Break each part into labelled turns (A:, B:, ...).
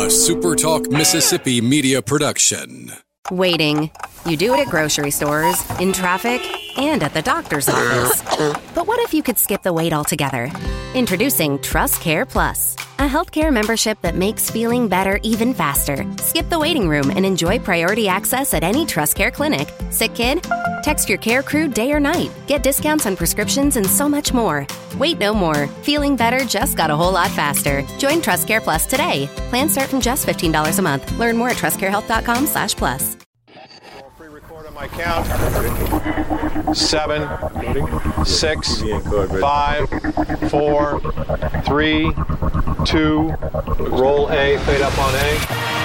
A: a SuperTalk Mississippi media production.
B: Waiting. You do it at grocery stores, in traffic, and at the doctor's office. But what if you could skip the wait altogether? Introducing TrustCare Plus, a healthcare membership that makes feeling better even faster. Skip the waiting room and enjoy priority access at any TrustCare clinic. Sick kid? Text your care crew day or night. Get discounts on prescriptions and so much more. Wait no more. Feeling better just got a whole lot faster. Join TrustCare Plus today. Plans start from just $15 a month. Learn more at trustcarehealth.com/plus.
C: Pre-record on my count. 7, 6, 5, 4, 3, 2. Roll A. Fade up on A.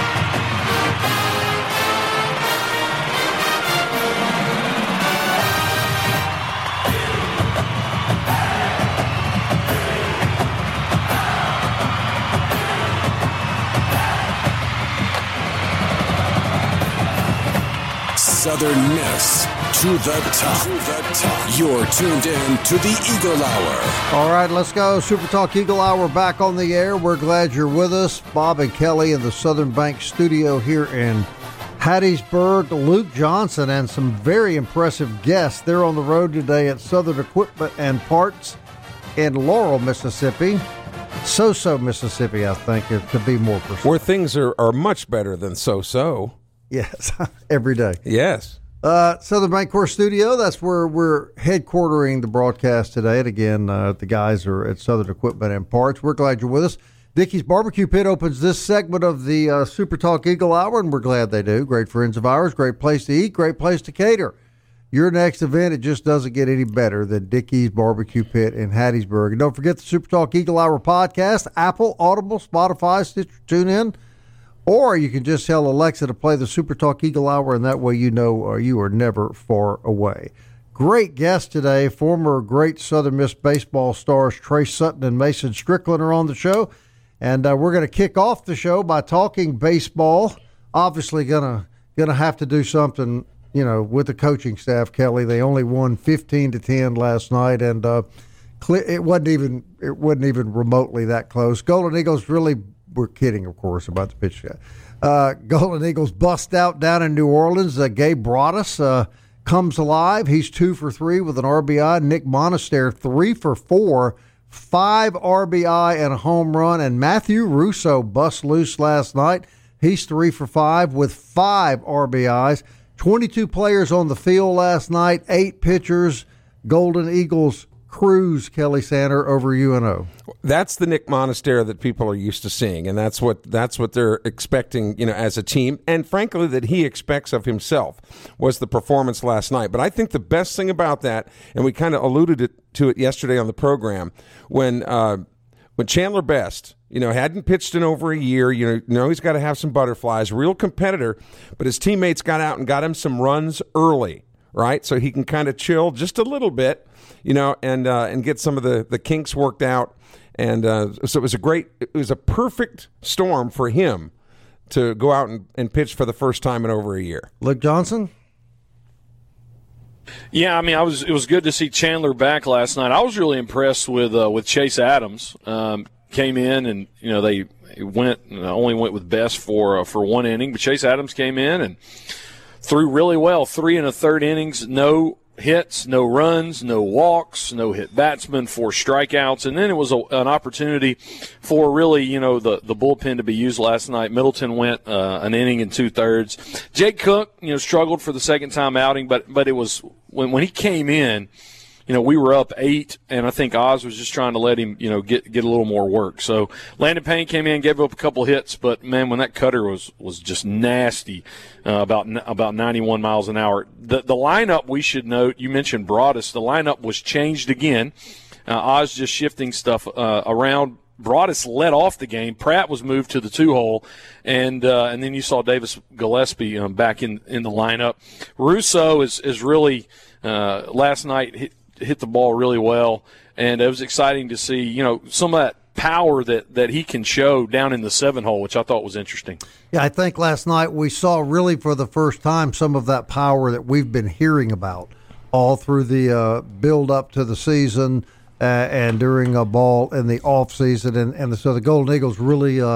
A: Southern Miss to the top. You're tuned in to the Eagle Hour.
D: All right, let's go. Super Talk Eagle Hour back on the air. We're glad you're with us. Bob and Kelly in the Southern Bank studio here in Hattiesburg. Luke Johnson and some very impressive guests. They're on the road today at Southern Equipment and Parts in Laurel, Mississippi. So-so, Mississippi, I think, to be more precise.
E: Where things are much better than so-so.
D: Yes, every day.
E: Yes.
D: Southern Bancorp Studio, that's where we're headquartering the broadcast today. And again, the guys are at Southern Equipment and Parts. We're glad you're with us. Dickey's Barbecue Pit opens this segment of the Super Talk Eagle Hour, and we're glad they do. Great friends of ours, great place to eat, great place to cater. Your next event, it just doesn't get any better than Dickey's Barbecue Pit in Hattiesburg. And don't forget the Super Talk Eagle Hour podcast, Apple, Audible, Spotify, Stitcher, TuneIn. Or you can just tell Alexa to play the Super Talk Eagle Hour, and that way you know you are never far away. Great guest today. Former great Southern Miss baseball stars Trey Sutton and Mason Strickland are on the show. And we're going to kick off the show by talking baseball. Obviously going to have to do something, with the coaching staff, Kelly. They only won 15-10 last night, and it wasn't even remotely that close. Golden Eagles really – we're kidding, of course, about the pitch. Golden Eagles bust out down in New Orleans. Gabe Broadus comes alive. He's 2 for 3 with an RBI. Nick Monaster 3 for 4, 5 RBI and a home run. And Matthew Russo bust loose last night. He's 3 for 5 with 5 RBIs. 22 players on the field last night, 8 pitchers. Golden Eagles cruise, Kelly Sander, over UNO.
E: That's the Nick Monaster that people are used to seeing, and that's what they're expecting, as a team, and frankly that he expects of himself, was the performance last night. But I think the best thing about that, and we kind of alluded to it yesterday on the program, when Chandler Best, hadn't pitched in over a year, he's got to have some butterflies, real competitor, but his teammates got out and got him some runs early, right? So he can kind of chill just a little bit, and get some of the kinks worked out. And so it was a perfect storm for him to go out and pitch for the first time in over a year.
D: Luke Johnson?
F: Yeah, it was good to see Chandler back last night. I was really impressed with Chase Adams. Came in and, they only went with Best for one inning, but Chase Adams came in and threw really well. 3 1/3 innings, no hits, no runs, no walks, no hit batsmen, 4 strikeouts, and then it was an opportunity for really, the bullpen to be used last night. Middleton went an inning and 2/3. Jake Cook, struggled for the second time outing, but it was when he came in, we were up 8, and I think Oz was just trying to let him, get a little more work. So Landon Payne came in, gave up a couple hits, but man, when that cutter was just nasty, about 91 miles an hour. The lineup, we should note, you mentioned Broadus, the lineup was changed again. Oz just shifting stuff around. Broadus led off the game. Pratt was moved to the 2-hole, and then you saw Davis Gillespie back in the lineup. Russo is really last night hit the ball really well, and it was exciting to see some of that power that he can show down in the 7-hole, which I thought was interesting.
D: Yeah, I think last night we saw really for the first time some of that power that we've been hearing about all through the build up to the season and during a ball in the off season, and so the Golden Eagles really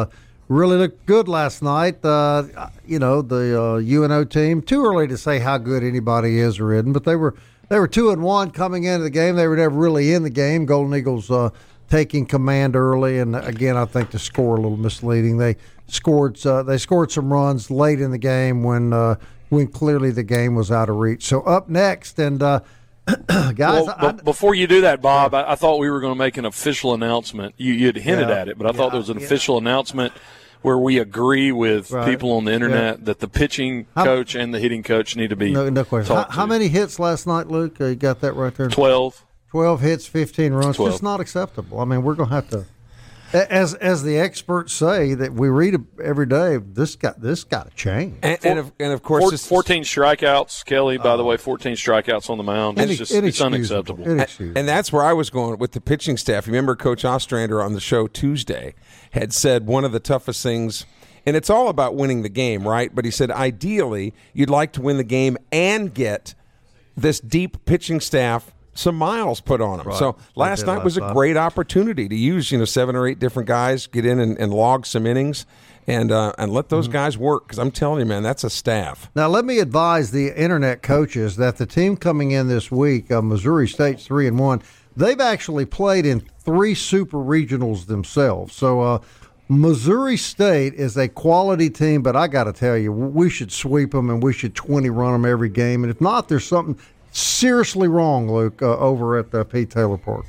D: really looked good last night. The UNO team. Too early to say how good anybody is or isn't, but they were 2-1 coming into the game. They were never really in the game. Golden Eagles taking command early, and again, I think the score a little misleading. They scored some runs late in the game when clearly the game was out of reach. So up next, and guys,
F: before you do that, Bob, I thought we were going to make an official announcement. You'd hinted at it, but I thought there was an official announcement where we agree with people on the internet that the pitching coach and the hitting coach need to be
D: no question.
F: talked
D: How
F: to.
D: many hits last night, Luke? You got that right there?
F: 12.
D: 12 hits, 15 runs.
F: 12.
D: It's not acceptable. I mean, we're going to have to, as the experts say that we read every day, this got to change.
E: And of course,
F: 14 strikeouts, Kelly. By the way, 14 strikeouts on the mound. It's unacceptable.
E: And that's where I was going with the pitching staff. Remember, Coach Ostrander on the show Tuesday had said one of the toughest things. And it's all about winning the game, right? But he said, ideally, you'd like to win the game and get this deep pitching staff some miles put on them. Right. So last night was a great opportunity to use 7 or 8 different guys, get in and log some innings, and let those guys work. Because I'm telling you, man, that's a staff.
D: Now let me advise the internet coaches that the team coming in this week, Missouri State's 3-1. They've actually played in 3 super regionals themselves. So Missouri State is a quality team, but I got to tell you, we should sweep them and we should 20 run them every game. And if not, there's something seriously wrong, Luke, over at Pete Taylor Park.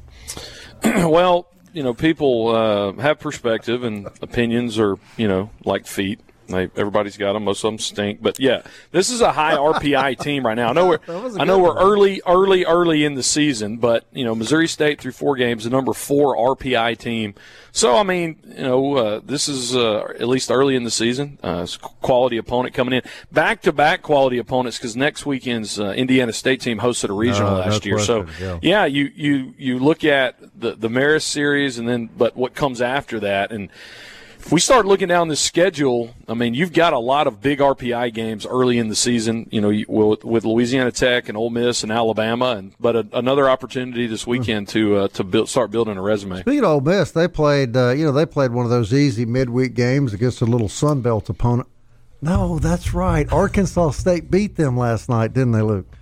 F: Well, people have perspective, and opinions are, like feet. Everybody's got them. Most of them stink. But, yeah, this is a high RPI team right now. I know we're early in the season, but, Missouri State through 4 games, the number 4 RPI team. So, I mean, this is at least early in the season. It's a quality opponent coming in. Back-to-back quality opponents, because next weekend's Indiana State team hosted a regional last year. So, yeah, you look at the Marist series, but what comes after that, and if we start looking down this schedule, I mean, you've got a lot of big RPI games early in the season, with Louisiana Tech and Ole Miss and Alabama, but another opportunity this weekend to start building a resume.
D: Speaking of Ole Miss, they played one of those easy midweek games against a little Sun Belt opponent. No, that's right. Arkansas State beat them last night, didn't they, Luke?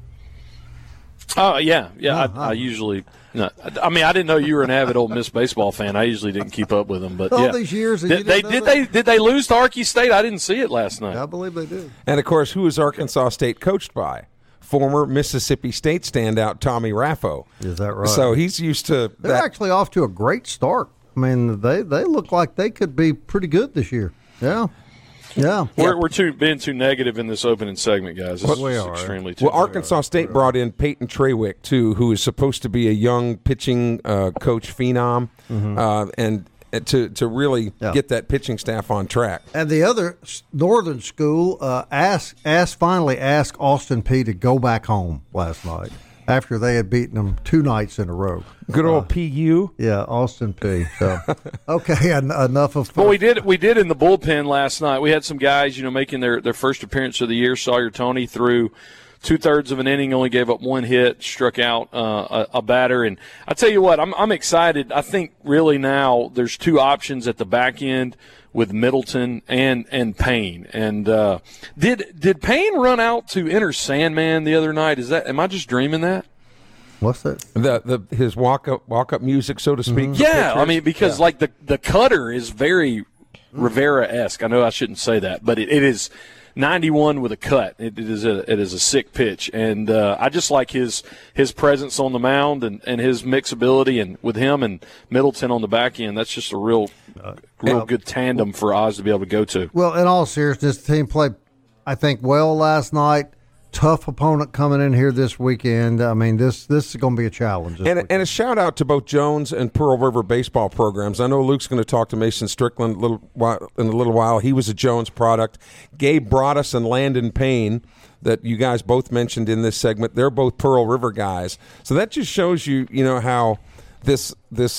F: Oh, yeah. I usually – no, I mean, I didn't know you were an avid Ole Miss baseball fan. I usually didn't keep up with them. But
D: all these years,
F: did they lose to Arkansas State? I didn't see it last night.
D: I believe they did.
E: And, of course, who is Arkansas State coached by? Former Mississippi State standout Tommy Raffo.
D: Is that right?
E: So he's used to
D: – They're actually off to a great start. I mean, they look like they could be pretty good this year. Yeah. Yeah,
F: we're being too negative in this opening segment, guys. We are extremely too.
E: Well, Arkansas State brought in Peyton Trawick too, who is supposed to be a young pitching coach phenom, and to really get that pitching staff on track.
D: And the other Northern school finally asked Austin Peay to go back home last night after they had beaten them 2 nights in a row.
E: Good old PU.
D: Yeah, Austin Peay. So, okay, enough of fun.
F: Well, we did in the bullpen last night. We had some guys, making their first appearance of the year. Sawyer Toney threw 2/3 of an inning, only gave up 1 hit, struck out a batter. And I tell you what, I'm excited. I think really now there's 2 options at the back end with Middleton and Payne. And did Payne run out to enter Sandman the other night? Am I just dreaming that?
D: What's that?
E: His walk up music, so to speak.
F: Mm-hmm. Yeah, I mean, because like the cutter is very Rivera-esque. I know I shouldn't say that, but it is 91 with a cut. It is a sick pitch, and I just like his presence on the mound and his mixability, and with him and Middleton on the back end, that's just a real good tandem for Oz to be able to go to.
D: Well, in all seriousness, the team played, I think, well last night. Tough opponent coming in here this weekend. I mean, this is going to be a challenge.
E: And a shout out to both Jones and Pearl River baseball programs. I know Luke's going to talk to Mason Strickland in a little while. He was a Jones product. Gabe Broadus and Landon Payne, that you guys both mentioned in this segment, they're both Pearl River guys. So that just shows you how this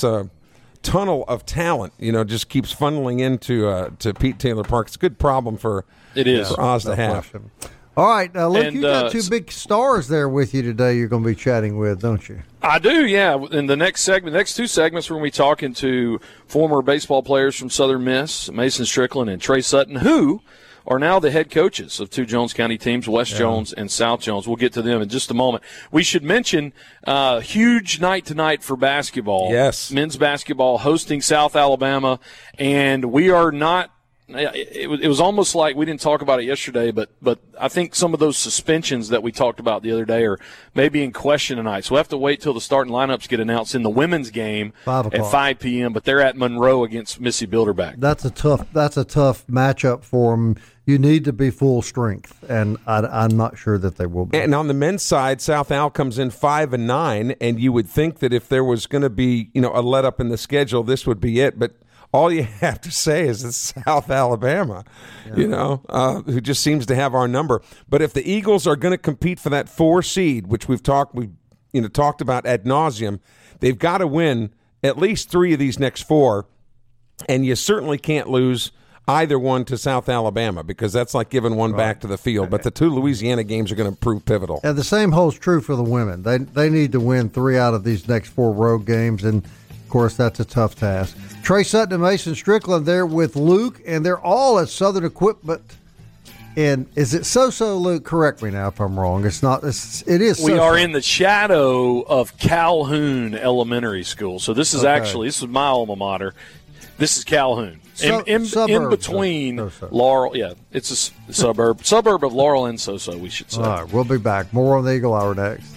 E: tunnel of talent, just keeps funneling into to Pete Taylor Park. It's a good problem for Oz to have.
D: Question. All right, Luke,
F: And,
D: you got two big stars there with you today you're going to be chatting with, don't you?
F: I do, yeah. In the next two segments, we're going to be talking to former baseball players from Southern Miss, Mason Strickland and Trey Sutton, who are now the head coaches of two Jones County teams, West Jones and South Jones. We'll get to them in just a moment. We should mention huge night tonight for basketball.
E: Yes.
F: Men's basketball hosting South Alabama, and we are not – it was almost like we didn't talk about it yesterday, but I think some of those suspensions that we talked about the other day are maybe in question tonight. So we'll have to wait till the starting lineups get announced in the women's game at 5 p.m., but they're at Monroe against Missy Bilderback.
D: That's a tough matchup for them. You need to be full strength, and I'm not sure that they will be.
E: And on the men's side, South Al comes in 5-9, and you would think that if there was going to be a let up in the schedule, this would be it, but all you have to say is it's South Alabama, who just seems to have our number. But if the Eagles are going to compete for that 4 seed, which we've talked about ad nauseum, they've got to win at least 3 of these next 4, and you certainly can't lose either one to South Alabama because that's like giving one back to the field. But the 2 Louisiana games are going to prove pivotal.
D: And the same holds true for the women. They need to win 3 out of these next 4 road games, and of course that's a tough task. Trey Sutton and Mason Strickland there with Luke, and they're all at Southern Equipment. And is it so, Luke? Correct me now if I'm wrong. It's not. It is.
F: We are in the shadow of Calhoun Elementary School. So this is this is my alma mater. This is Calhoun. In between Laurel. Yeah, it's a suburb of Laurel and Soso, we should say.
D: All right, we'll be back. More on the Eagle Hour next.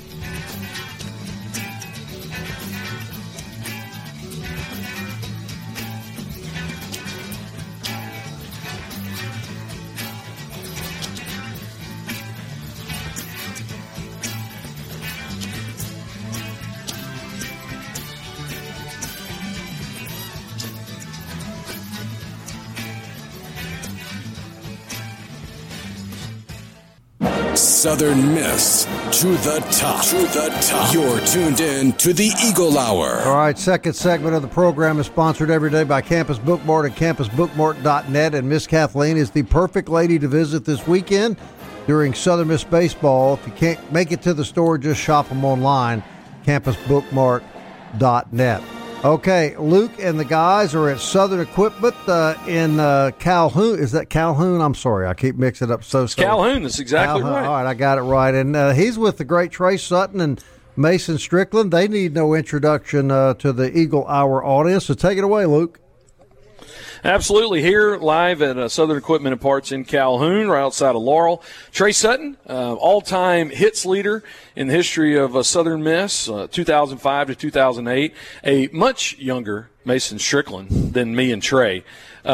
A: Southern Miss to the top. You're tuned in to the Eagle Hour.
D: All right, second segment of the program is sponsored every day by Campus Bookmart at campusbookmart.net. And Miss Kathleen is the perfect lady to visit this weekend during Southern Miss baseball. If you can't make it to the store, just shop them online, campusbookmart.net. Okay, Luke and the guys are at Southern Equipment in Calhoun. Is that Calhoun? I'm sorry, I keep mixing it up.
F: It's Calhoun. That's exactly
D: Calhoun.
F: right.
D: All right, I got it right. And he's with the great Trey Sutton and Mason Strickland. They need no introduction to the Eagle Hour audience. So take it away, Luke.
F: Absolutely. Here live at Southern Equipment and Parts in Calhoun, right outside of Laurel. Trey Sutton, all-time hits leader in the history of Southern Miss, 2005 to 2008. A much younger Mason Strickland than me and Trey.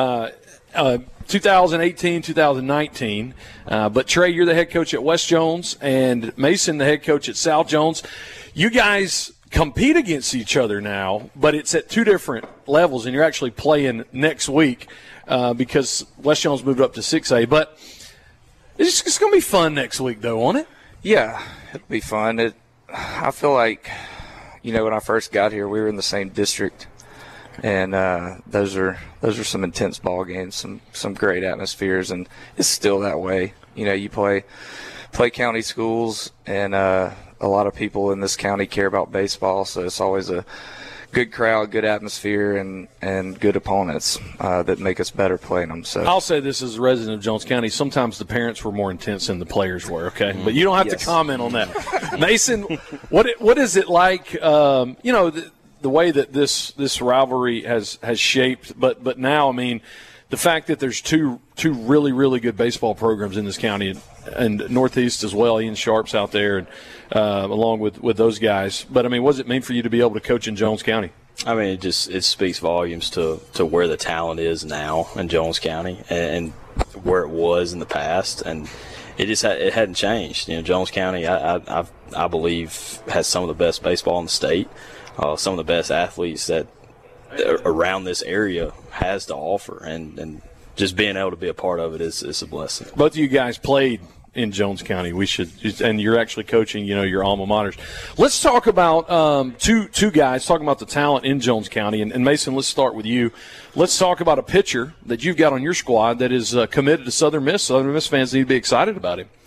F: 2018, 2019. But Trey, you're the head coach at West Jones, and Mason, the head coach at South Jones. You guys compete against each other now, but it's at 2 different levels, and you're actually playing next week because West Jones moved up to 6A. But it's going to be fun next week, though, won't it?
G: Yeah, it'll be fun. I feel like, when I first got here, we were in the same district, and those are some intense ball games, some great atmospheres, and it's still that way. You play county schools, and a lot of people in this county care about baseball, so it's always a good crowd, good atmosphere, and good opponents that make us better playing them. So
F: I'll say this as a resident of Jones County. Sometimes the parents were more intense than the players were, okay? But you don't have to comment on that. Mason, what is it like, the way that this rivalry has shaped, but now, I mean, the fact that there's two really, really good baseball programs in this county and Northeast as well. Ian Sharp's out there, and along with those guys. But I mean, what does it mean for you to be able to coach in Jones County?
H: I mean, it speaks volumes to where the talent is now in Jones County and where it was in the past, and it hadn't changed. Jones County, I believe, has some of the best baseball in the state, some of the best athletes that around this area has to offer, and just being able to be a part of it is a blessing.
F: Both of you guys played in Jones County. And you're actually coaching, your alma maters. Let's talk about two guys talking about the talent in Jones County. And Mason, let's start with you. Let's talk about a pitcher that you've got on your squad that is committed to Southern Miss. Southern Miss fans need to be excited about him.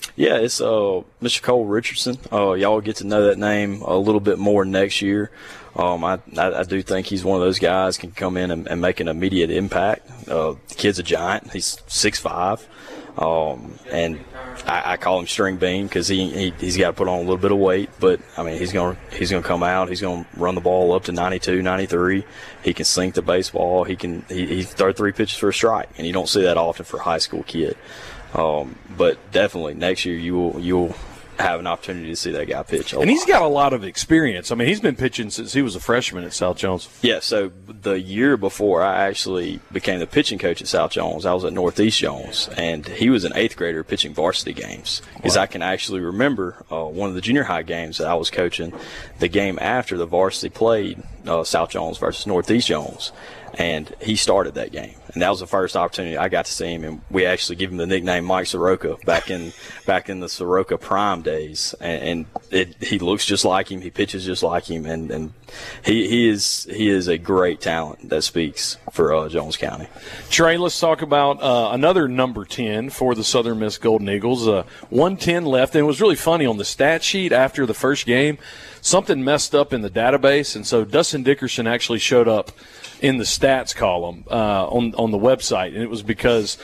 H: Yeah, it's Mr. Cole Richardson. Y'all will get to know that name a little bit more next year. I do think he's one of those guys can come in and make an immediate impact. The kid's a giant. He's 6'5". And I call him String Bean because he's got to put on a little bit of weight. But, I mean, he's gonna come out. He's going to run the ball up to 92, 93. He can sink the baseball. He throw 3 pitches for a strike, and you don't see that often for a high school kid. But definitely next year you'll have an opportunity to see that guy pitch.
F: And he's got a lot of experience. I mean, he's been pitching since he was a freshman at South Jones.
H: Yeah, so the year before I actually became the pitching coach at South Jones, I was at Northeast Jones, and he was an 8th grader pitching varsity games. Because I can actually remember one of the junior high games that I was coaching, the game after the varsity played South Jones versus Northeast Jones, and he started that game. And that was the first opportunity I got to see him, and we actually give him the nickname Mike Soroka back in the Soroka prime days. And he looks just like him, he pitches just like him, and he is a great talent that speaks for Jones County.
F: Trey, let's talk about another number 10 for the Southern Miss Golden Eagles. 110 left, and it was really funny on the stat sheet after the first game. Something messed up in the database, and so Dustin Dickerson actually showed up in the stats column on the website, and it was because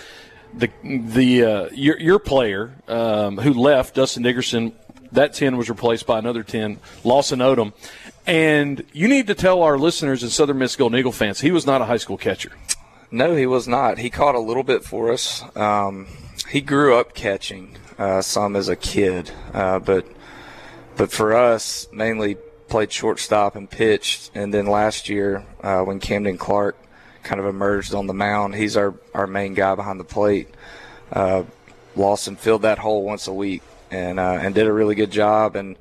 F: your player who left, Dustin Dickerson, that 10 was replaced by another 10, Lawson Odom. And you need to tell our listeners and Southern Miss Golden Eagle fans, he was not a high school catcher.
G: No, he was not. He caught a little bit for us. He grew up catching some as a kid, but for us, mainly played shortstop and pitched. And then last year, when Camden Clark kind of emerged on the mound, he's our main guy behind the plate. Lawson filled that hole once a week and did a really good job. And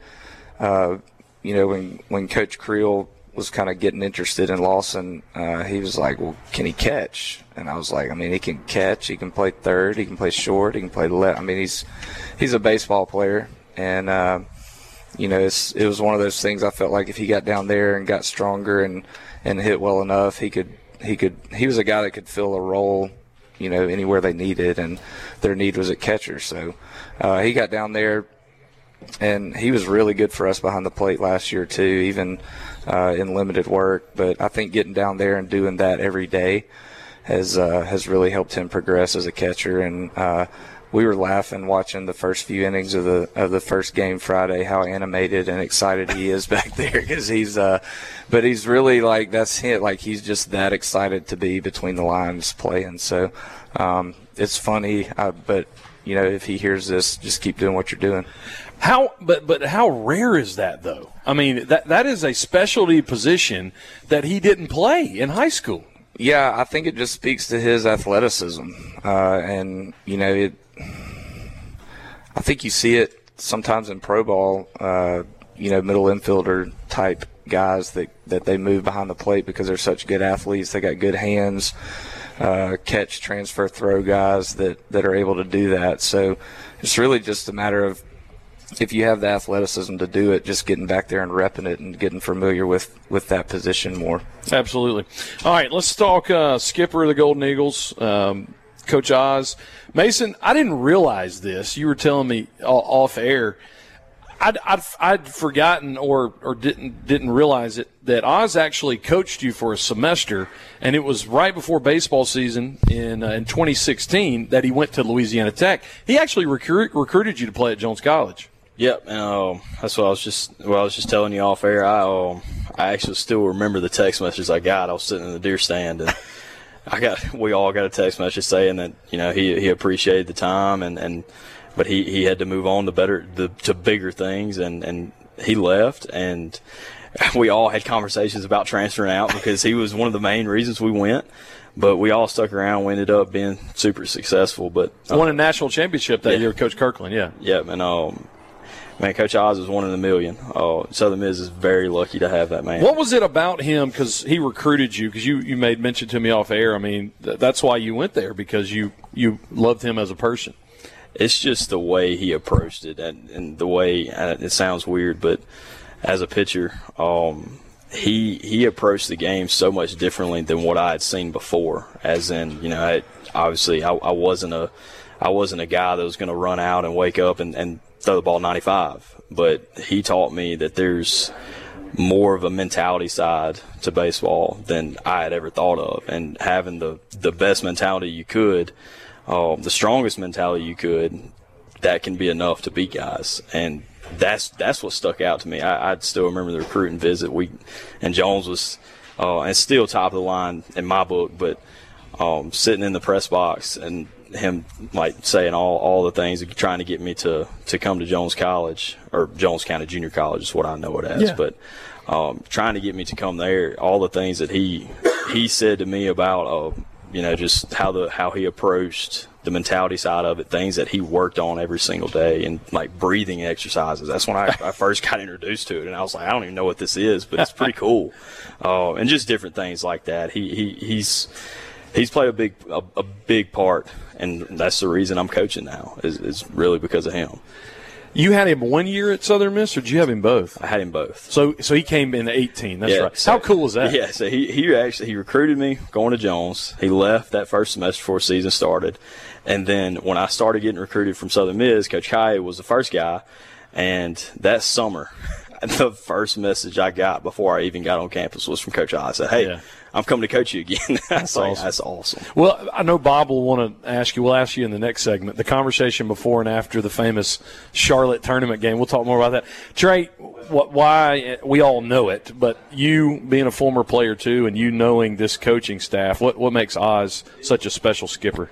G: when Coach Creel was kind of getting interested in Lawson, he was like, well, can he catch? And I was like, I mean, he can catch, he can play third, he can play short, he can play left. I mean, he's a baseball player. And it was one of those things. I felt like if he got down there and got stronger and hit well enough, he was a guy that could fill a role, anywhere they needed, and their need was at catcher. So he got down there, and he was really good for us behind the plate last year too, even in limited work. But I think getting down there and doing that every day has really helped him progress as a catcher. And we were laughing watching the first few innings of the first game Friday, how animated and excited he is back there, because but he's really like, that's him, like he's just that excited to be between the lines playing. So it's funny, but if he hears this, just keep doing what you're doing.
F: But how rare is that though? I mean, that is a specialty position that he didn't play in high school.
G: Yeah, I think it just speaks to his athleticism, and I think you see it sometimes in pro ball, middle infielder type guys that they move behind the plate because they're such good athletes. They got good hands, catch, transfer, throw guys that are able to do that. So it's really just a matter of, if you have the athleticism to do it, just getting back there and repping it and getting familiar with that position more.
F: Absolutely. All right, let's talk skipper of the Golden Eagles, Coach Oz. Mason, I didn't realize this. You were telling me off air. I'd forgotten or didn't realize it, that Oz actually coached you for a semester, and it was right before baseball season in 2016 that he went to Louisiana Tech. He actually recruited you to play at Jones College.
H: Yep, that's what I was just telling you off air. I actually still remember the text message I got. I was sitting in the deer stand, and we all got a text message saying that he appreciated the time, but he had to move on to bigger things, and he left, and we all had conversations about transferring out because he was one of the main reasons we went. But we all stuck around. We ended up being super successful. But
F: won a national championship that year with Coach Kirkland. Yeah.
H: Yeah, man, Coach Oz is one in a million. Southern Miss is very lucky to have that man.
F: What was it about him? Because he recruited you. Because you made mention to me off air. I mean, that's why you went there, because you loved him as a person.
H: It's just the way he approached it, and the way it sounds weird, but as a pitcher, he approached the game so much differently than what I had seen before. As in, obviously I wasn't I wasn't a guy that was going to run out and wake up and throw the ball 95. But he taught me that there's more of a mentality side to baseball than I had ever thought of. And having the best mentality you could, the strongest mentality you could, that can be enough to beat guys. And that's what stuck out to me. I still remember the recruiting visit. And Jones was and still top of the line in my book, but sitting in the press box and him like saying all the things, trying to get me to come to Jones College, or Jones County Junior College is what I know it as. Yeah. But trying to get me to come there, all the things that he said to me about just how he approached the mentality side of it, things that he worked on every single day, and like breathing exercises. That's when I first got introduced to it, and I was like, I don't even know what this is, but it's pretty cool. And just different things like that. He's played a big part, and that's the reason I'm coaching now, is really because of him.
F: You had him 1 year at Southern Miss, or did you have him both?
H: I had him both.
F: So he came in 18. That's right. So, how cool is that?
H: Yeah. So he recruited me going to Jones. He left that first semester before season started, and then when I started getting recruited from Southern Miss, Coach Kaya was the first guy, and that summer, the first message I got before I even got on campus was from Coach I. I said, "Hey, yeah, I'm coming to coach you again." That's awesome. That's awesome.
F: Well, I know Bob will want to ask you. We'll ask you in the next segment, the conversation before and after the famous Charlotte tournament game. We'll talk more about that. Trey, why we all know it, but you being a former player too, and you knowing this coaching staff, what makes Oz such a special skipper?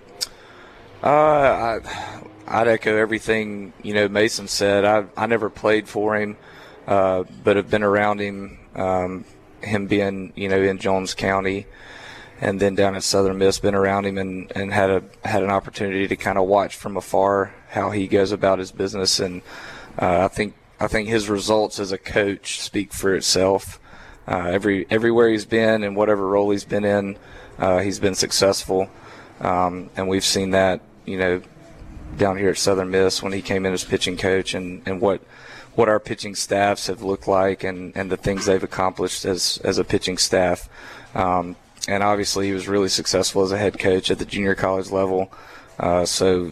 G: I'd echo everything Mason said. I never played for him, but have been around him. Him being, in Jones County, and then down at Southern Miss, been around him and had an opportunity to kind of watch from afar how he goes about his business. And I think his results as a coach speak for itself. Everywhere he's been and whatever role he's been in, he's been successful. And we've seen that, down here at Southern Miss when he came in as pitching coach, and what our pitching staffs have looked like, and the things they've accomplished as a pitching staff. And obviously he was really successful as a head coach at the junior college level. So,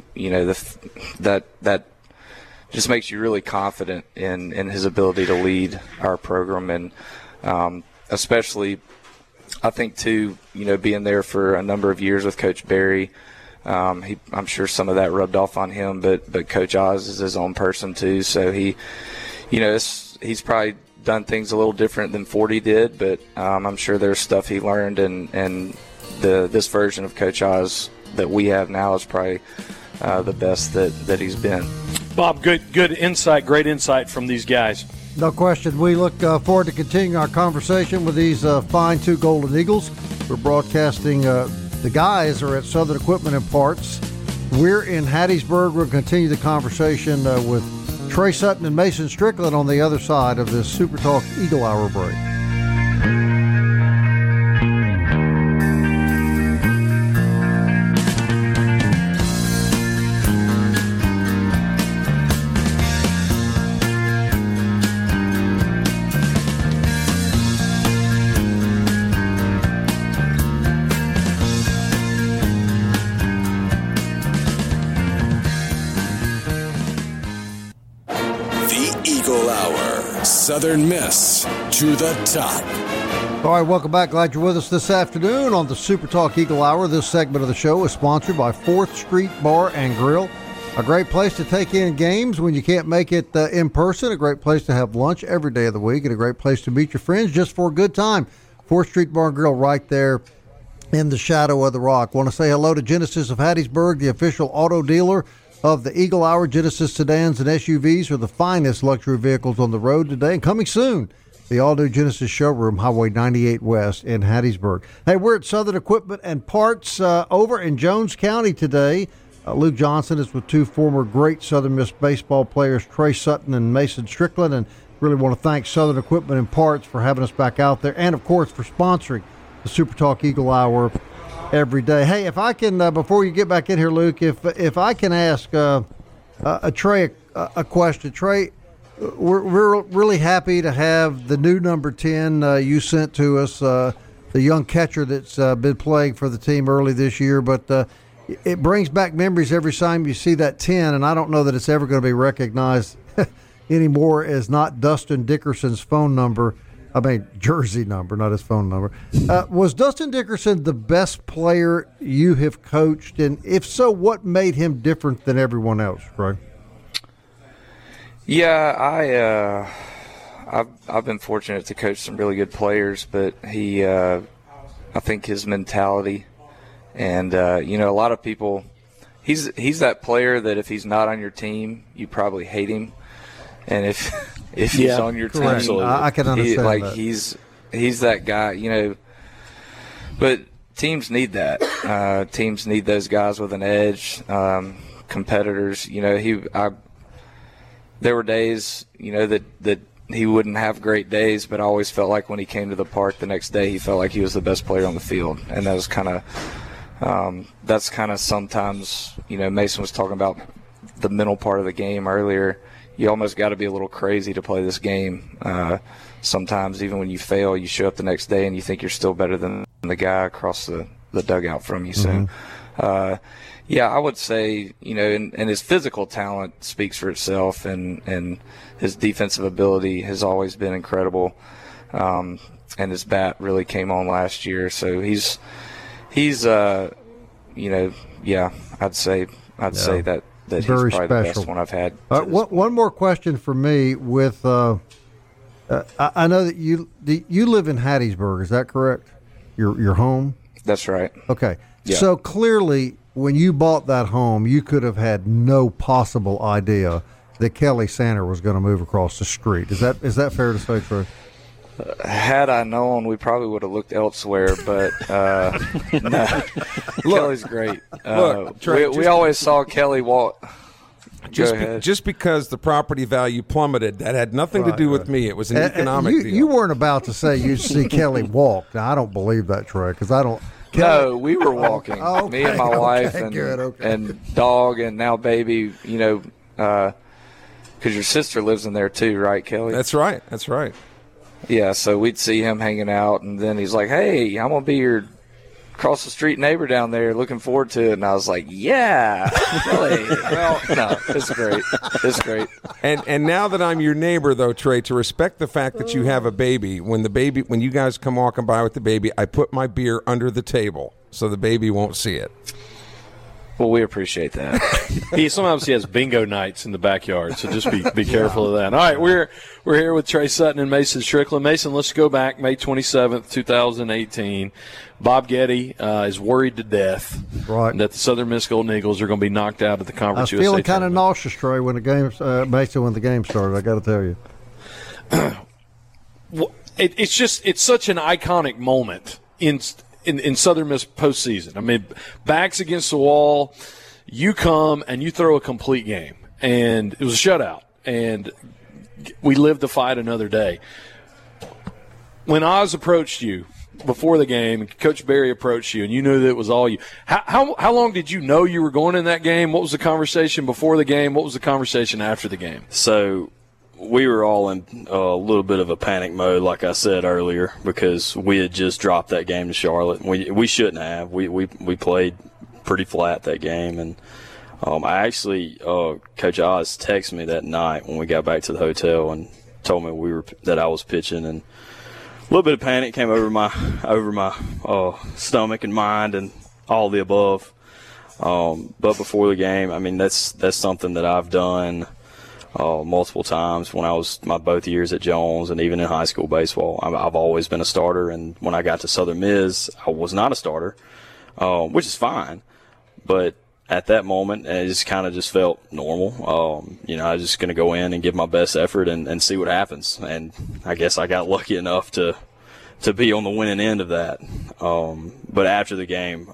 G: that just makes you really confident in his ability to lead our program. And especially, I think, too, being there for a number of years with Coach Berry, I'm sure some of that rubbed off on him, but Coach Oz is his own person too. So he's probably done things a little different than 40 did, but I'm sure there's stuff he learned, and this version of Coach Oz that we have now is probably the best that he's been.
F: Bob, good insight, great insight from these guys.
D: No question. We look forward to continuing our conversation with these fine two Golden Eagles. We're broadcasting. The guys are at Southern Equipment and Parts. We're in Hattiesburg. We'll continue the conversation with Trey Sutton and Mason Strickland on the other side of this Super Talk Eagle Hour break.
A: Southern Miss to the top.
D: All right, welcome back. Glad you're with us this afternoon on the Super Talk Eagle Hour. This segment of the show is sponsored by 4th Street Bar and Grill. A great place to take in games when you can't make it in person. A great place to have lunch every day of the week, and a great place to meet your friends just for a good time. 4th Street Bar and Grill right there in the shadow of the rock. Want to say hello to Genesis of Hattiesburg, the official auto dealer of the Eagle Hour. Genesis sedans and SUVs are the finest luxury vehicles on the road today. And coming soon, the all-new Genesis showroom, Highway 98 West in Hattiesburg. Hey, we're at Southern Equipment and Parts over in Jones County today. Luke Johnson is with two former great Southern Miss baseball players, Trey Sutton and Mason Strickland. And really want to thank Southern Equipment and Parts for having us back out there, and, of course, for sponsoring the Super Talk Eagle Hour every day. Hey, if I can, before you get back in here, Luke, if I can ask Trey a question. Trey, we're really happy to have the new number 10 you sent to us, the young catcher that's been playing for the team early this year. But it brings back memories every time you see that 10, and I don't know that it's ever going to be recognized anymore as not Dustin Dickerson's phone number. I mean, jersey number, not his phone number. Was Dustin Dickerson the best player you have coached? And if so, what made him different than everyone else, Craig?
G: Yeah, I've been fortunate to coach some really good players, but I think his mentality and, a lot of people, he's that player that if he's not on your team, you probably hate him. And if he's on your team,
D: I can understand that.
G: He's that guy, But teams need that. Teams need those guys with an edge. Competitors, there were days, that he wouldn't have great days, but I always felt like when he came to the park the next day, he felt like he was the best player on the field, and that was that's kind of sometimes, Mason was talking about the mental part of the game earlier. You almost got to be a little crazy to play this game. Sometimes even when you fail, you show up the next day and you think you're still better than the guy across the dugout from you. So, I would say, and his physical talent speaks for itself, and his defensive ability has always been incredible. And his bat really came on last year. So he's I'd say that he's
D: very
G: probably
D: special.
G: The best one I've had.
D: One more question for me with I know that you live in Hattiesburg, is that correct? Your home?
G: That's right.
D: Okay.
G: Yeah.
D: So clearly when you bought that home, you could have had no possible idea that Kelly Sander was going to move across the street. Is that fair to say, Troy?
G: Had I known, we probably would have looked elsewhere, but no. Kelly's great.
E: Look, Trey,
G: we always saw Kelly walk.
E: Just because the property value plummeted, that had nothing to do with me. It was an economic deal.
D: You weren't about to say you'd see Kelly walk. Now, I don't believe that, Trey, because I don't.
G: No, we were walking.
D: Okay,
G: me and my wife
D: and
G: and dog and now baby, because your sister lives in there too, right, Kelly?
E: That's right.
G: Yeah, so we'd see him hanging out, and then he's like, hey, I'm going to be your across-the-street neighbor down there, looking forward to it. And I was like, yeah, really? Well, no, it's great. It's great.
E: And now that I'm your neighbor, though, Trey, to respect the fact that you have a baby, when you guys come walking by with the baby, I put my beer under the table so the baby won't see it.
G: Well, we appreciate that.
F: Sometimes he has bingo nights in the backyard, so just be careful of that. All right, we're here with Trey Sutton and Mason Strickland. Mason, let's go back May 27th, 2018. Bob Getty is worried to death that the Southern Miss Golden Eagles are going to be knocked out of the Conference USA.
D: I was feeling kind of nauseous, Trey, when the game started. I got to tell
F: you, it's such an iconic moment in Southern Miss postseason. I mean, backs against the wall, you come and you throw a complete game. And it was a shutout. And we lived to fight another day. When Oz approached you before the game, and Coach Berry approached you, and you knew that it was all you, how long did you know you were going in that game? What was the conversation before the game? What was the conversation after the game?
H: So we were all in a little bit of a panic mode, like I said earlier, because we had just dropped that game to Charlotte. We shouldn't have. We played pretty flat that game, and I actually Coach Oz texted me that night when we got back to the hotel and told me that I was pitching, and a little bit of panic came over my stomach and mind and all the above. But before the game, I mean, that's something that I've done multiple times when I was both years at Jones and even in high school baseball. I've always been a starter, and when I got to Southern Miss, I was not a starter, which is fine. But at that moment, it just kind of just felt normal. I was just going to go in and give my best effort and see what happens. And I guess I got lucky enough to be on the winning end of that. But after the game,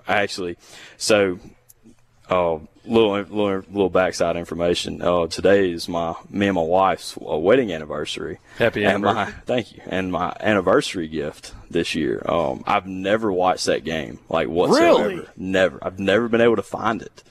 H: little backside information. Today is me and my wife's wedding anniversary.
F: Happy anniversary!
H: Thank you. And my anniversary gift this year. I've never watched that game whatsoever.
F: Really?
H: Never. I've never been able to find it.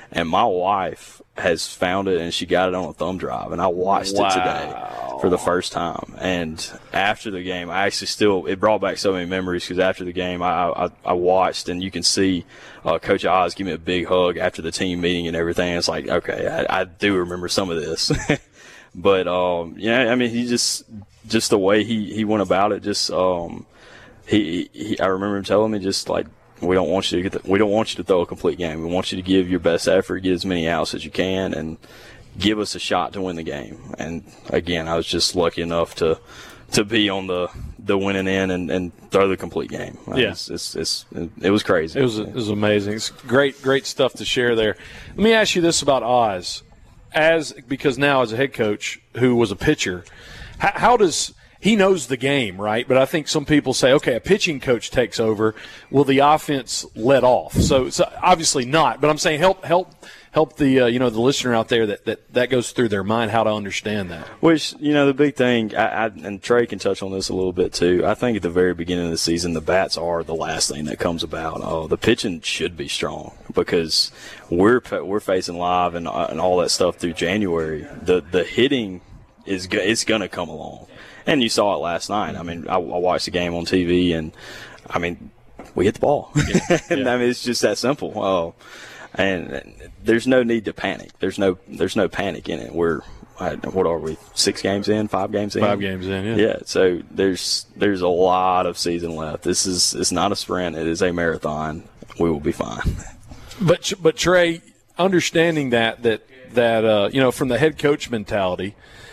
H: And my wife has found it, and she got it on a thumb drive, and I watched it today for the first time. And after the game, I actually it brought back so many memories, because after the game I watched, and you can see Coach Oz give me a big hug after the team meeting and everything. It's like, okay, I do remember some of this. But I mean, he just the way he went about it, just I remember him telling me, just like, we don't want you to throw a complete game. We want you to give your best effort, get as many outs as you can, and give us a shot to win the game. And again, I was just lucky enough to be on the winning end and throw the complete game.
F: Yeah.
H: It was crazy.
F: It was amazing. It's great stuff to share there. Let me ask you this about Oz, because now as a head coach who was a pitcher, how does he knows the game, right? But I think some people say, okay, a pitching coach takes over. Will the offense let off? So obviously not. But I'm saying help the the listener out there that goes through their mind, how to understand that.
H: Which, the big thing, and Trey can touch on this a little bit too. I think at the very beginning of the season, the bats are the last thing that comes about. The pitching should be strong, because we're facing live and all that stuff through January. The hitting it's going to come along. And you saw it last night. I mean, I watched the game on TV, and, I mean, we hit the ball. Yeah. I mean, it's just that simple. And there's no need to panic. There's no panic in it. What are we, 6 games in, 5 games in?
F: 5 games in, yeah.
H: Yeah, so there's a lot of season left. It's not a sprint. It is a marathon. We will be fine.
F: But Trey, understanding that from the head coach mentality,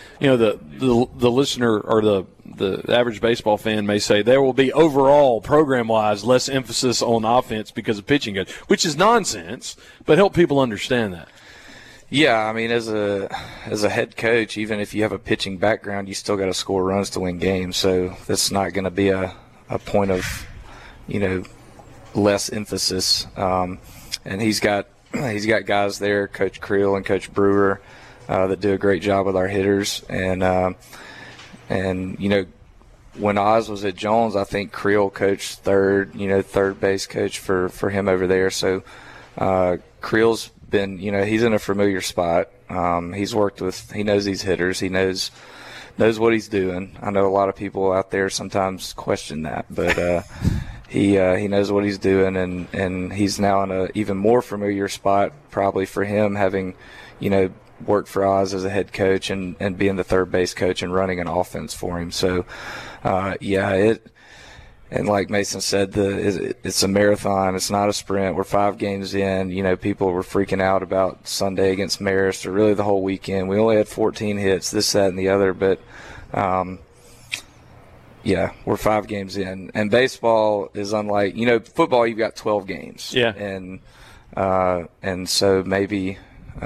F: the listener or the average baseball fan may say there will be overall program-wise less emphasis on offense because of pitching coach, which is nonsense, but help people understand that.
G: Yeah, I mean, as a head coach, even if you have a pitching background, you still got to score runs to win games. So that's not going to be a point of, less emphasis. And he's got guys there, Coach Creel and Coach Brewer, that do a great job with our hitters. And when Oz was at Jones, I think Creel coached third base coach for him over there. So Creel's been, he's in a familiar spot. He's worked with, he knows these hitters. He knows what he's doing. I know a lot of people out there sometimes question that, but he knows what he's doing, and he's now in a even more familiar spot probably for him, having, worked for Oz as a head coach and being the third base coach and running an offense for him. So, and like Mason said, it's a marathon. It's not a sprint. We're 5 games in. People were freaking out about Sunday against Marist, or really the whole weekend. We only had 14 hits, this, that, and the other. But, we're 5 games in. And baseball is unlike, football, you've got 12 games.
F: Yeah.
G: And so maybe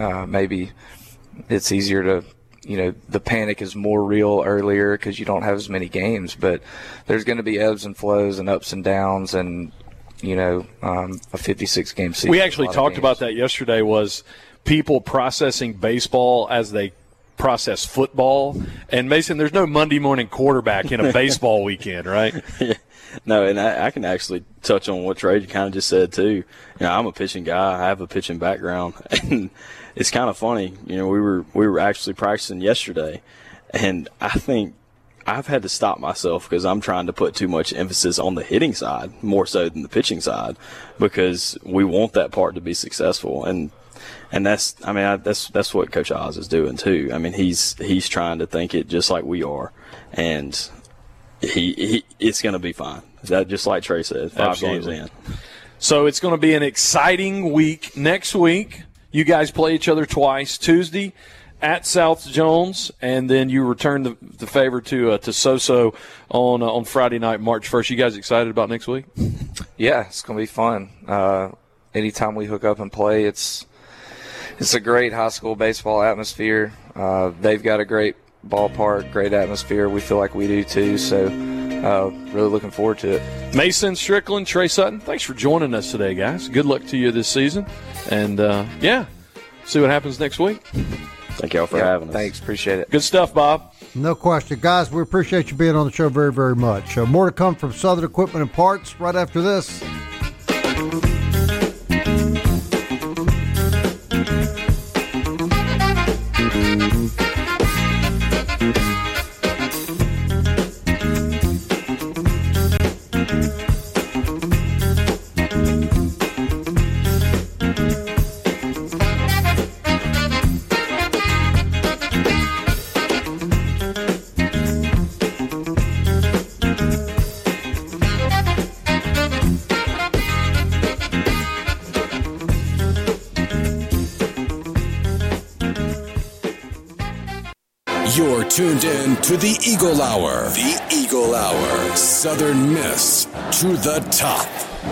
G: it's easier to, the panic is more real earlier because you don't have as many games, but there's going to be ebbs and flows and ups and downs, and, a 56-game season.
F: We actually talked about that yesterday, was people processing baseball as they process football. And, Mason, there's no Monday morning quarterback in a baseball weekend, right?
H: Yeah. No, and I can actually touch on what Trey kind of just said, too. I'm a pitching guy. I have a pitching background. And it's kind of funny. We were actually practicing yesterday, and I think I've had to stop myself because I'm trying to put too much emphasis on the hitting side more so than the pitching side, because we want that part to be successful. And that's what Coach Oz is doing, too. I mean, he's trying to think it just like we are, and it's going to be fine. That, just like Trey said, 5
F: Absolutely.
H: games in.
F: So it's going to be an exciting week. Next week, you guys play each other twice. Tuesday at South Jones, and then you return the favor to Soso on Friday night, March 1st. You guys excited about next week?
G: Yeah, it's going to be fun. Anytime we hook up and play, it's a great high school baseball atmosphere. They've got a great ballpark, great atmosphere. We feel like we do too, so really looking forward to it.
F: Mason Strickland, Trey Sutton, thanks for joining us today, guys. Good luck to you this season, and see what happens next week.
H: Thank y'all for having us.
G: Thanks, appreciate it.
F: Good stuff, Bob.
D: No question. Guys, we appreciate you being on the show very, very much. More to come from Southern Equipment and Parts right after this.
A: You're tuned in to the Eagle Hour. The Eagle Hour. Southern Miss to the top.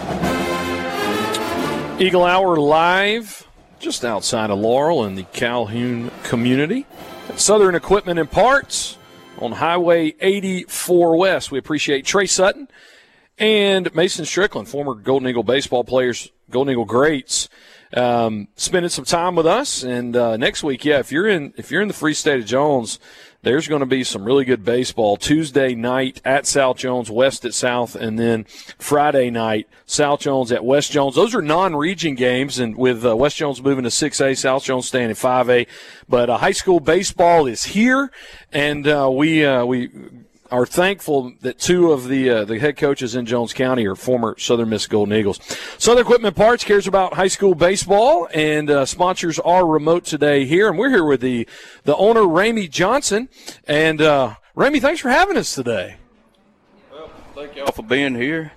F: Eagle Hour live just outside of Laurel in the Calhoun community at Southern Equipment and Parts on Highway 84 West. We appreciate Trey Sutton and Mason Strickland, former Golden Eagle baseball players, Golden Eagle greats, spending some time with us. And next week, if you're in the Free State of Jones, there's going to be some really good baseball Tuesday night at South Jones, West at South, and then Friday night, South Jones at West Jones. Those are non-region games, and with West Jones moving to 6A, South Jones staying at 5A. But high school baseball is here, and we are thankful that two of the head coaches in Jones County are former Southern Miss Golden Eagles. Southern Equipment Parts cares about high school baseball, and sponsors are remote today here. And we're here with the owner, Ramey Johnson. And, Ramey, thanks for having us today.
I: Well, thank y'all for being here.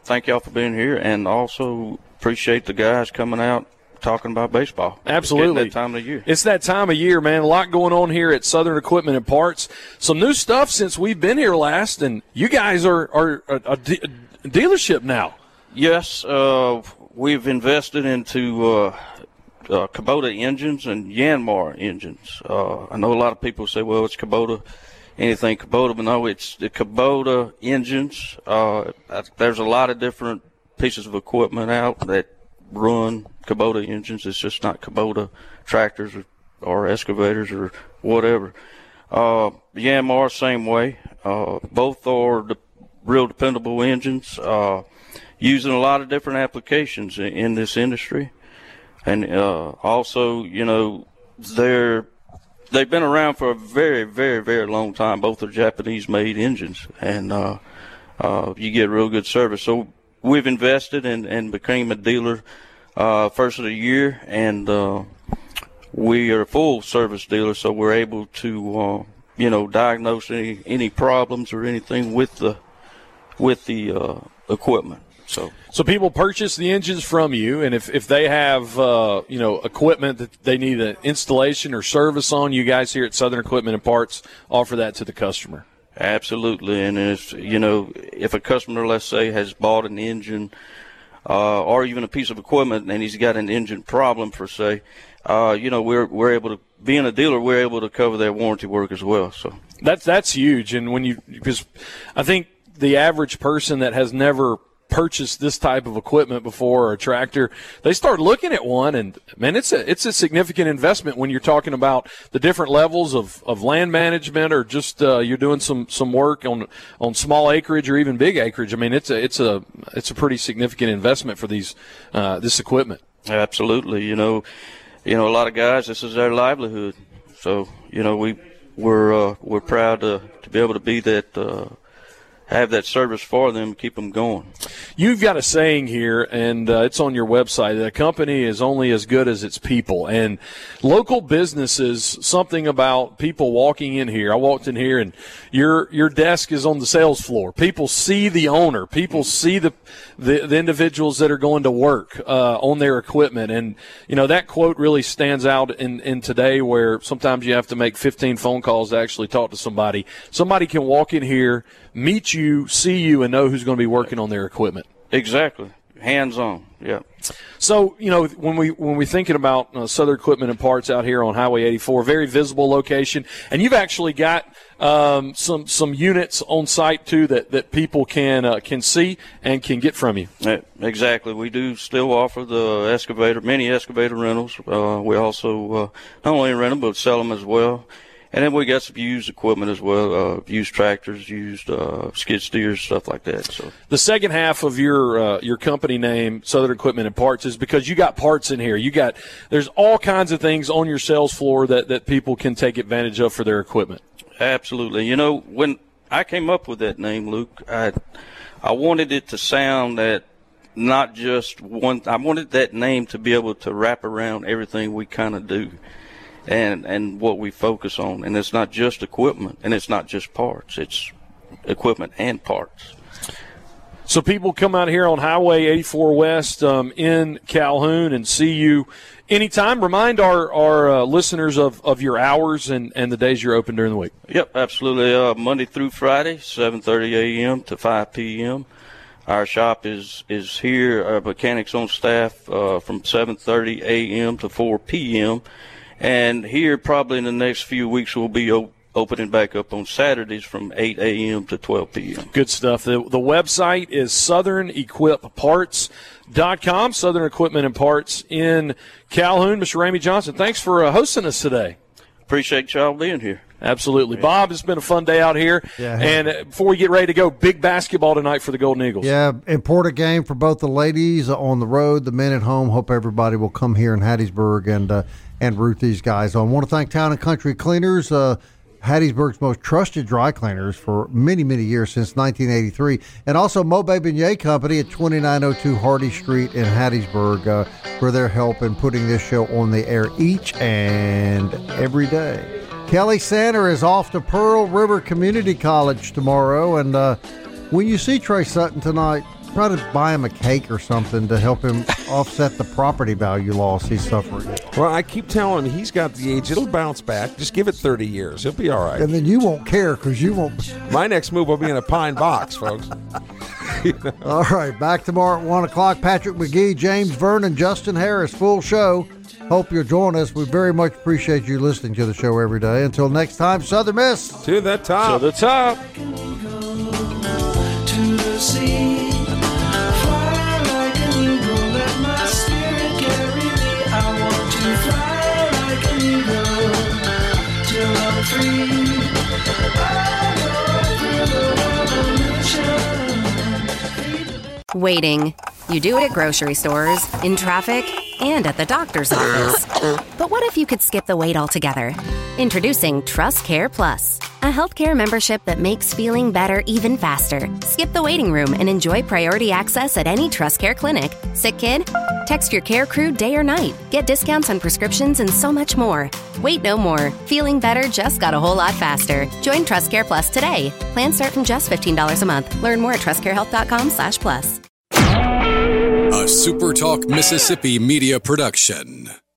I: And also appreciate the guys coming out talking about baseball.
F: Absolutely.
I: It's that time of year.
F: It's that time of year, man. A lot going on here at Southern Equipment and Parts. Some new stuff since we've been here last, and you guys are a dealership now.
I: Yes, we've invested into Kubota engines and Yanmar engines. I know a lot of people say, well, it's Kubota, anything Kubota, but no, it's the Kubota engines. There's a lot of different pieces of equipment out that run Kubota engines. It's just not Kubota tractors or excavators or whatever. Yanmar, same way. Both are real dependable engines, using a lot of different applications in this industry. And also, you know, they've been around for a very, very, very long time. Both are Japanese-made engines, and you get real good service. So we've invested and became a dealer first of the year, and we are a full service dealer, so we're able to diagnose any problems or anything with the equipment. So people purchase the engines from you, and if they have equipment that they need an installation or service on, you guys here at Southern Equipment and Parts offer that to the customer. Absolutely, and if a customer, let's say, has bought an engine or even a piece of equipment and he's got an engine problem, per se, we're able to, being a dealer, we're able to cover their warranty work as well. So that's huge, and because I think the average person that has never purchased this type of equipment before, or a tractor, they start looking at one, and man, it's a significant investment when you're talking about the different levels of land management, or just you're doing some work on small acreage or even big acreage. I mean, it's a pretty significant investment for these this equipment. Absolutely. A lot of guys, this is their livelihood. So we're proud to be able to be that. Have that service for them, keep them going. You've got a saying here, and it's on your website, that a company is only as good as its people. And local businesses, something about people walking in here. I walked in here, and your desk is on the sales floor. People see the owner. People see the individuals that are going to work on their equipment. And, that quote really stands out in today, where sometimes you have to make 15 phone calls to actually talk to somebody. Somebody can walk in here, meet you, see you, and know who's going to be working on their equipment. Exactly. Hands-on, yeah. So, when we're thinking about Southern Equipment and Parts out here on Highway 84, very visible location, and you've actually got some units on site, too, that people can see and can get from you. Yeah, exactly. We do still offer the many excavator rentals. We also not only rent them, but sell them as well. And then we got some used equipment as well, used tractors, used skid steers, stuff like that. So the second half of your company name, Southern Equipment and Parts, is because you got parts in here. There's all kinds of things on your sales floor that people can take advantage of for their equipment. Absolutely. When I came up with that name, Luke, I wanted it to sound that not just one. I wanted that name to be able to wrap around everything we kind of do. And what we focus on. And it's not just equipment, and it's not just parts. It's equipment and parts.
F: So people come out here on Highway 84 West in Calhoun and see you anytime. Remind our listeners of your hours and the days you're open during the week.
J: Yep, absolutely. Monday through Friday, 7:30 a.m. to 5 p.m. Our shop is here. Our mechanics on staff from 7:30 a.m. to 4 p.m. And here probably in the next few weeks we'll be opening back up on Saturdays from 8 a.m. to 12 p.m.
F: Good stuff. The website is SouthernEquipParts.com, Southern Equipment and Parts in Calhoun. Mr. Ramey Johnson, thanks for hosting us today.
J: Appreciate y'all being here.
F: Absolutely. Bob, it's been a fun day out here.
D: Yeah.
F: And before we get ready to go, big basketball tonight for the Golden Eagles.
D: Yeah, important game for both the ladies on the road, the men at home. Hope everybody will come here in Hattiesburg and root these guys on. I want to thank Town & Country Cleaners, Hattiesburg's most trusted dry cleaners for many, many years, since 1983. And also Mobe Beignet Company at 2902 Hardy Street in Hattiesburg for their help in putting this show on the air each and every day. Kelly Sander is off to Pearl River Community College tomorrow. And when you see Trey Sutton tonight, try to buy him a cake or something to help him offset the property value loss he's suffering.
E: Well, I keep telling him he's got the age. It'll bounce back. Just give it 30 years. He'll be all right.
D: And then you won't care because you won't.
E: My next move will be in a pine box, folks.
D: All right, back tomorrow at 1 o'clock. Patrick McGee, James Vernon, Justin Harris, full show. Hope you'll join us. We very much appreciate you listening to the show every day. Until next time, Southern Miss.
E: To the top.
F: To the top.
K: To the sea. Fly like an eagle. Let my spirit carry me. I want to fly like an eagle till I'm free.
B: Waiting. You do it at grocery stores, in traffic, and at the doctor's office. But what if you could skip the wait altogether? Introducing TrustCare Plus, a healthcare membership that makes feeling better even faster. Skip the waiting room and enjoy priority access at any TrustCare clinic. Sick kid? Text your care crew day or night. Get discounts on prescriptions and so much more. Wait no more. Feeling better just got a whole lot faster. Join TrustCare Plus today. Plans start from just $15 a month. Learn more at trustcarehealth.com/plus.
A: A SuperTalk Mississippi media production.